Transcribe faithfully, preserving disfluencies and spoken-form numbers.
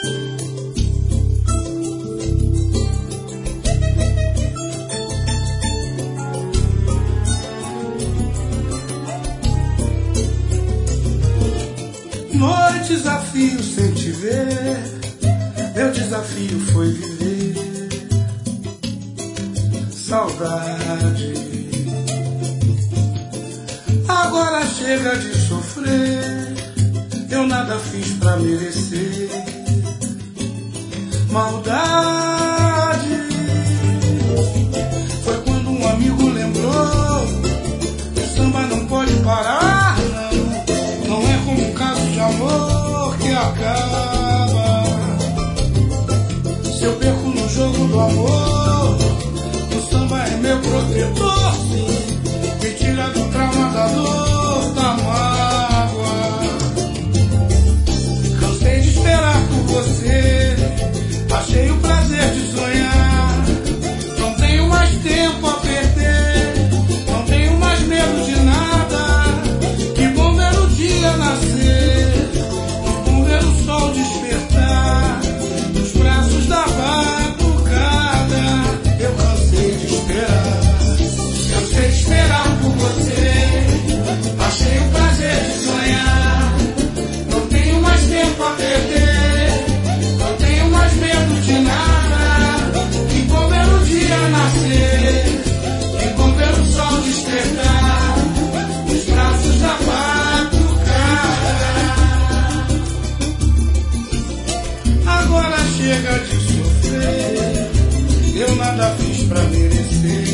Noites a fio sem te ver, meu desafio foi viver. Saudade, agora chega de sofrer, eu nada fiz pra merecer. Maldade, foi quando um amigo lembrou, o samba não pode parar, não, não é como um caso de amor que acaba. Se eu perco no jogo do amor, o samba é meu protetor, sim, me tira do trauma, da dor, da mágoa. Cansei de esperar por você, achei o prazer de sonhar. Não tenho mais tempo a perder, não tenho mais medo de nada. Que bom ver o dia nascer, que bom ver o sol despertar nos braços da batucada. Eu cansei de esperar, cansei de esperar por você, achei o prazer de sonhar. Não tenho mais tempo a perder, não tenho mais medo de nada. Que bom ver o dia nascer, que bom ver o sol despertar nos braços da batucada. Agora chega de sofrer, eu nada fiz pra merecer.